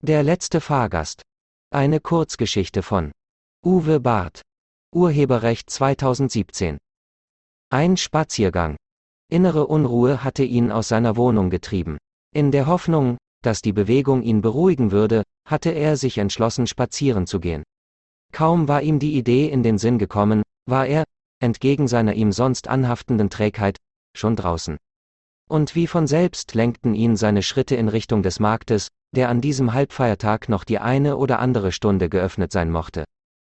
Der letzte Fahrgast. Eine Kurzgeschichte von Uwe Barth. Urheberrecht 2017. Ein Spaziergang. Innere Unruhe hatte ihn aus seiner Wohnung getrieben. In der Hoffnung, dass die Bewegung ihn beruhigen würde, hatte er sich entschlossen, spazieren zu gehen. Kaum war ihm die Idee in den Sinn gekommen, war er, entgegen seiner ihm sonst anhaftenden Trägheit, schon draußen. Und wie von selbst lenkten ihn seine Schritte in Richtung des Marktes, der an diesem Halbfeiertag noch die eine oder andere Stunde geöffnet sein mochte.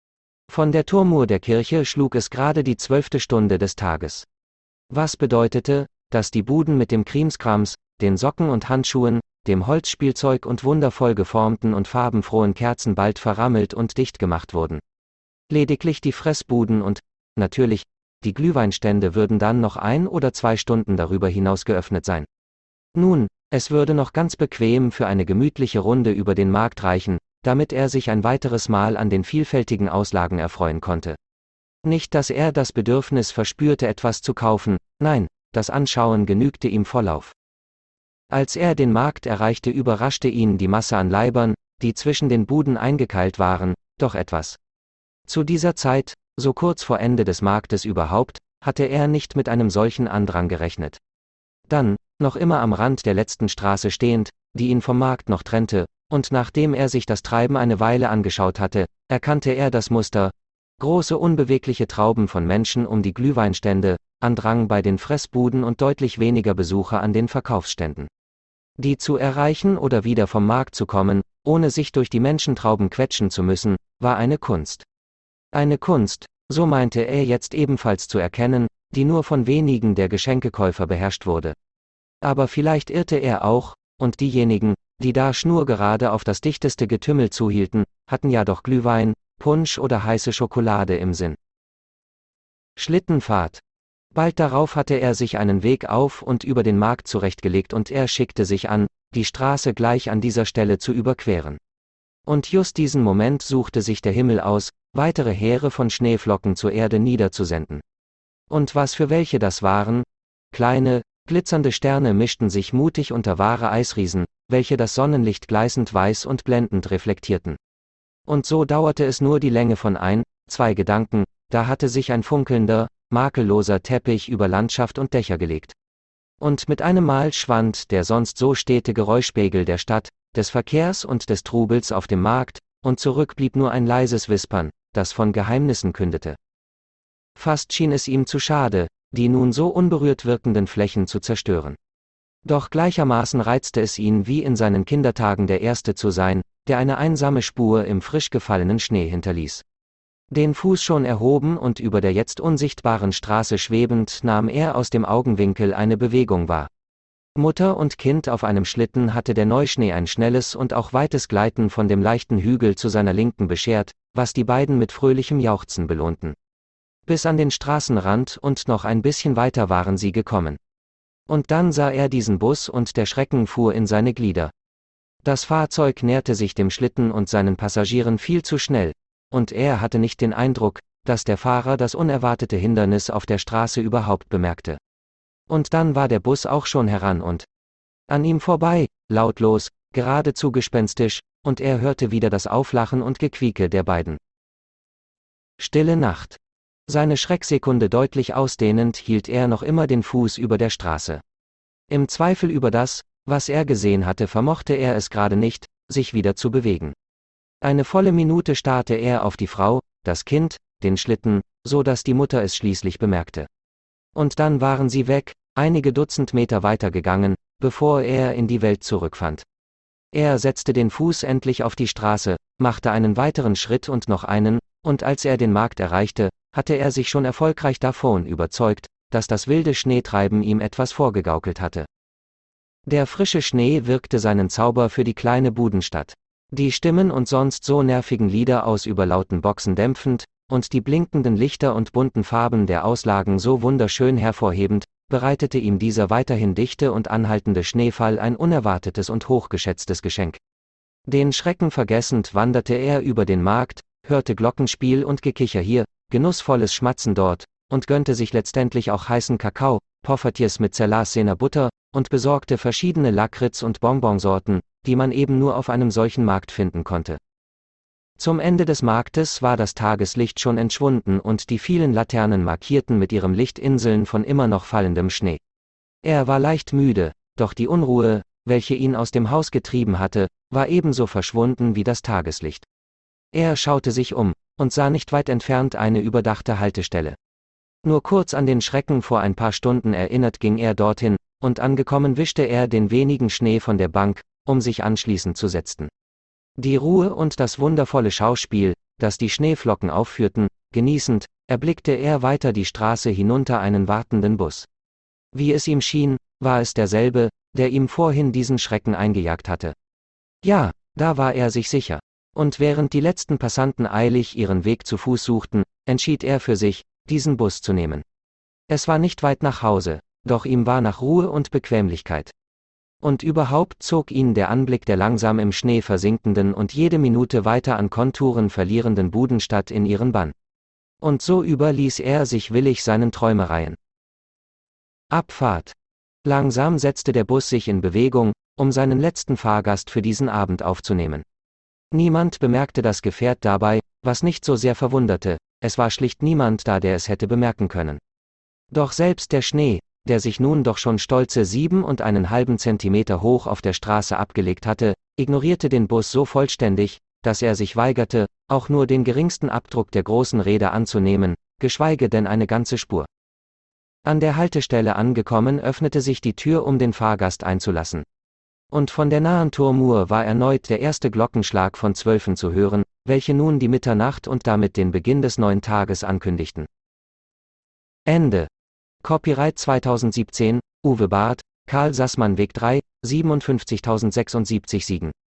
Von der Turmuhr der Kirche schlug es gerade die 12. Stunde des Tages. Was bedeutete, dass die Buden mit dem Krimskrams, den Socken und Handschuhen, dem Holzspielzeug und wundervoll geformten und farbenfrohen Kerzen bald verrammelt und dicht gemacht wurden. Lediglich die Fressbuden und, natürlich, die Glühweinstände würden dann noch 1 oder 2 Stunden darüber hinaus geöffnet sein. Nun, es würde noch ganz bequem für eine gemütliche Runde über den Markt reichen, damit er sich ein weiteres Mal an den vielfältigen Auslagen erfreuen konnte. Nicht, dass er das Bedürfnis verspürte, etwas zu kaufen, nein, das Anschauen genügte ihm vollauf. Als er den Markt erreichte, überraschte ihn die Masse an Leibern, die zwischen den Buden eingekeilt waren, doch etwas. Zu dieser Zeit, so kurz vor Ende des Marktes überhaupt, hatte er nicht mit einem solchen Andrang gerechnet. Dann, noch immer am Rand der letzten Straße stehend, die ihn vom Markt noch trennte, und nachdem er sich das Treiben eine Weile angeschaut hatte, erkannte er das Muster: große unbewegliche Trauben von Menschen um die Glühweinstände, Andrang bei den Fressbuden und deutlich weniger Besucher an den Verkaufsständen. Die zu erreichen oder wieder vom Markt zu kommen, ohne sich durch die Menschentrauben quetschen zu müssen, war eine Kunst. Eine Kunst, so meinte er jetzt ebenfalls zu erkennen, die nur von wenigen der Geschenkekäufer beherrscht wurde. Aber vielleicht irrte er auch, und diejenigen, die da schnurgerade auf das dichteste Getümmel zuhielten, hatten ja doch Glühwein, Punsch oder heiße Schokolade im Sinn. Schlittenfahrt. Bald darauf hatte er sich einen Weg auf und über den Markt zurechtgelegt und er schickte sich an, die Straße gleich an dieser Stelle zu überqueren. Und just diesen Moment suchte sich der Himmel aus, weitere Heere von Schneeflocken zur Erde niederzusenden. Und was für welche das waren? Kleine, glitzernde Sterne mischten sich mutig unter wahre Eisriesen, welche das Sonnenlicht gleißend weiß und blendend reflektierten. Und so dauerte es nur die Länge von 2 Gedanken, da hatte sich ein funkelnder, makelloser Teppich über Landschaft und Dächer gelegt. Und mit einem Mal schwand der sonst so stete Geräuschpegel der Stadt, des Verkehrs und des Trubels auf dem Markt, und zurück blieb nur ein leises Wispern, das von Geheimnissen kündete. Fast schien es ihm zu schade, die nun so unberührt wirkenden Flächen zu zerstören. Doch gleichermaßen reizte es ihn, wie in seinen Kindertagen der Erste zu sein, der eine einsame Spur im frisch gefallenen Schnee hinterließ. Den Fuß schon erhoben und über der jetzt unsichtbaren Straße schwebend, nahm er aus dem Augenwinkel eine Bewegung wahr. Mutter und Kind auf einem Schlitten hatte der Neuschnee ein schnelles und auch weites Gleiten von dem leichten Hügel zu seiner Linken beschert, was die beiden mit fröhlichem Jauchzen belohnten. Bis an den Straßenrand und noch ein bisschen weiter waren sie gekommen. Und dann sah er diesen Bus und der Schrecken fuhr in seine Glieder. Das Fahrzeug näherte sich dem Schlitten und seinen Passagieren viel zu schnell, und er hatte nicht den Eindruck, dass der Fahrer das unerwartete Hindernis auf der Straße überhaupt bemerkte. Und dann war der Bus auch schon heran und an ihm vorbei, lautlos, geradezu gespenstisch, und er hörte wieder das Auflachen und Gequieke der beiden. Stille Nacht. Seine Schrecksekunde deutlich ausdehnend hielt er noch immer den Fuß über der Straße. Im Zweifel über das, was er gesehen hatte, vermochte er es gerade nicht, sich wieder zu bewegen. Eine volle Minute starrte er auf die Frau, das Kind, den Schlitten, so dass die Mutter es schließlich bemerkte. Und dann waren sie weg, einige Dutzend Meter weiter gegangen, bevor er in die Welt zurückfand. Er setzte den Fuß endlich auf die Straße, machte einen weiteren Schritt und noch einen, und als er den Markt erreichte, hatte er sich schon erfolgreich davon überzeugt, dass das wilde Schneetreiben ihm etwas vorgegaukelt hatte. Der frische Schnee wirkte seinen Zauber für die kleine Budenstadt. Die Stimmen und sonst so nervigen Lieder aus überlauten Boxen dämpfend, und die blinkenden Lichter und bunten Farben der Auslagen so wunderschön hervorhebend, bereitete ihm dieser weiterhin dichte und anhaltende Schneefall ein unerwartetes und hochgeschätztes Geschenk. Den Schrecken vergessend wanderte er über den Markt, hörte Glockenspiel und Gekicher hier, genussvolles Schmatzen dort, und gönnte sich letztendlich auch heißen Kakao, Poffertjes mit zerlassener Butter, und besorgte verschiedene Lakritz- und Bonbonsorten, die man eben nur auf einem solchen Markt finden konnte. Zum Ende des Marktes war das Tageslicht schon entschwunden und die vielen Laternen markierten mit ihrem Licht Inseln von immer noch fallendem Schnee. Er war leicht müde, doch die Unruhe, welche ihn aus dem Haus getrieben hatte, war ebenso verschwunden wie das Tageslicht. Er schaute sich um und sah nicht weit entfernt eine überdachte Haltestelle. Nur kurz an den Schrecken vor ein paar Stunden erinnert ging er dorthin, und angekommen wischte er den wenigen Schnee von der Bank, um sich anschließend zu setzen. Die Ruhe und das wundervolle Schauspiel, das die Schneeflocken aufführten, genießend, erblickte er weiter die Straße hinunter einen wartenden Bus. Wie es ihm schien, war es derselbe, der ihm vorhin diesen Schrecken eingejagt hatte. Ja, da war er sich sicher. Und während die letzten Passanten eilig ihren Weg zu Fuß suchten, entschied er für sich, diesen Bus zu nehmen. Es war nicht weit nach Hause, doch ihm war nach Ruhe und Bequemlichkeit. Und überhaupt zog ihn der Anblick der langsam im Schnee versinkenden und jede Minute weiter an Konturen verlierenden Budenstadt in ihren Bann. Und so überließ er sich willig seinen Träumereien. Abfahrt. Langsam setzte der Bus sich in Bewegung, um seinen letzten Fahrgast für diesen Abend aufzunehmen. Niemand bemerkte das Gefährt dabei, was nicht so sehr verwunderte, es war schlicht niemand da, der es hätte bemerken können. Doch selbst der Schnee, der sich nun doch schon stolze 7,5 Zentimeter hoch auf der Straße abgelegt hatte, ignorierte den Bus so vollständig, dass er sich weigerte, auch nur den geringsten Abdruck der großen Räder anzunehmen, geschweige denn eine ganze Spur. An der Haltestelle angekommen öffnete sich die Tür, um den Fahrgast einzulassen. Und von der nahen Turmuhr war erneut der erste Glockenschlag von 12 zu hören, welche nun die Mitternacht und damit den Beginn des neuen Tages ankündigten. Ende. Copyright 2017, Uwe Barth, Karl Sassmann Weg 3, 57.076 Siegen.